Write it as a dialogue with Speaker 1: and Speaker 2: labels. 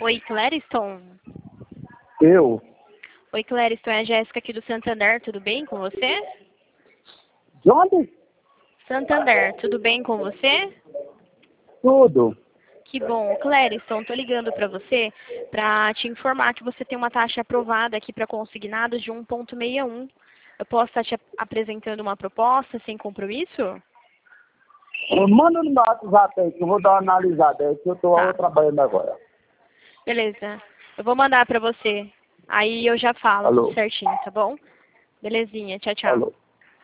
Speaker 1: Oi, Clériston.
Speaker 2: Eu?
Speaker 1: Oi, Clériston, é a Jéssica aqui do Santander, tudo bem com você?
Speaker 2: De onde?
Speaker 1: Santander, tudo bem com você?
Speaker 2: Tudo.
Speaker 1: Que bom. Clériston, tô ligando para você para te informar que você tem uma taxa aprovada aqui para consignados de 1,61. Eu posso estar te apresentando uma proposta sem compromisso?
Speaker 2: Manda no meu WhatsApp aí, que eu vou dar uma analisada aí, que eu tô
Speaker 1: Tá,
Speaker 2: trabalhando agora.
Speaker 1: beleza. Eu vou mandar para você. Aí eu já falo tudo
Speaker 2: Alô?
Speaker 1: certinho, tá bom? Belezinha, tchau, tchau.
Speaker 2: Alô?